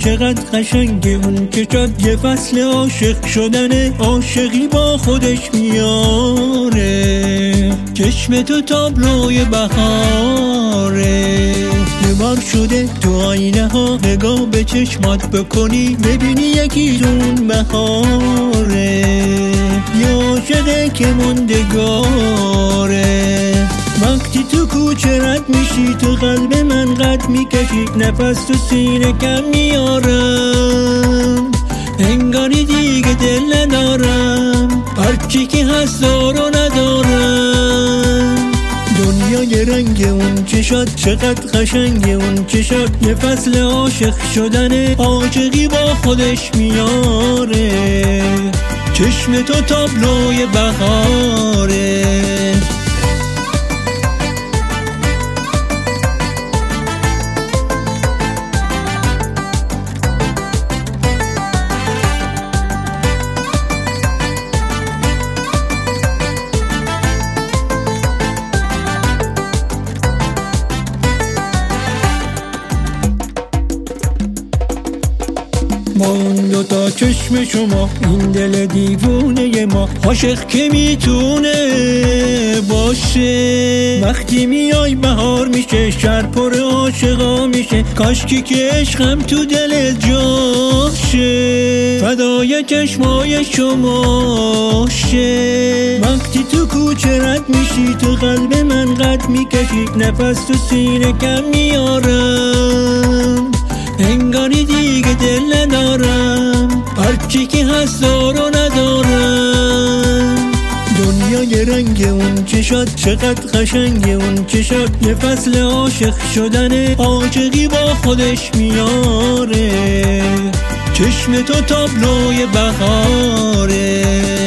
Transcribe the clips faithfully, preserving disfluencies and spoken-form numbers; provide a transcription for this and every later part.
چقدر قشنگه اون که شد یه فصل عاشق شدنه، عاشقی با خودش میاره. چشم تو تابلوی بهاره، یه بار شده تو آینه ها نگاه به چشمات بکنی ببینی یکی دون بهاره. یه عاشقه که موندگاره، وقتی تو کوچه رد میشی تو قلب من قد میکشی، نفس تو سینه کم میارم، انگاری دیگه دل ندارم، هرچی که هست دارو ندارم. دنیا یه رنگ اون چشات چقدر قشنگه اون چشات، یه فصل عاشق شدنه، عاشقی با خودش میاره. چشم تو تابلوی بهاره. با اون دوتا چشم شما این دل دیوونه ما، عاشق که میتونه باشه. وقتی میای بهار میشه، شهر پر عاشقا میشه، کاشکی که عشقم تو دل جاشه، فدای چشمای شما شه. وقتی تو کوچه رد میشی تو قلب من قد میکشی، نفس تو سینه کم میارم، انگاری دیگه دل ندارم، هرچی که هست دارو ندارم. دنیا یه رنگ اون چشات چقدر قشنگه اون چشات، یه فصل عاشق شدنه، عاشقی با خودش میاره. چشم تو تابلوی بهاره.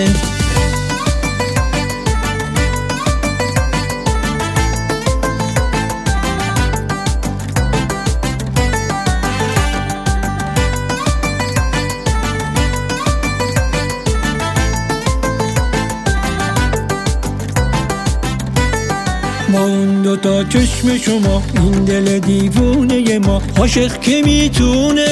با اون دوتا چشم شما این دل دیوونه ما، عاشق که میتونه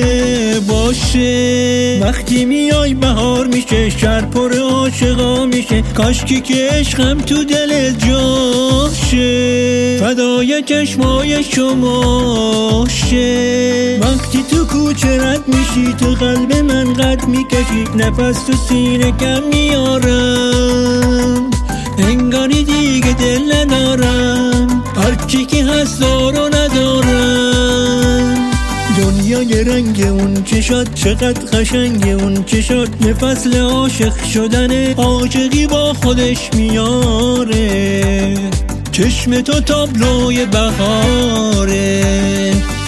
باشه. وقتی میای بهار میشه، شهر پر عاشقا میشه، کاشکی که عشقم تو دل جاشه، فدای چشمای شما شه. وقتی تو کوچه رد میشی تو قلب من قد میکشی، نفس تو سینه کم میارم، انگاری دیگه دل ندارم، هرچی که هست دارو ندارم. دنیا یه رنگ اون چشات چقدر قشنگه اون چشات، یه فصل عاشق شدنه، عاشقی با خودش میاره. چشم تو تابلوی بهاره.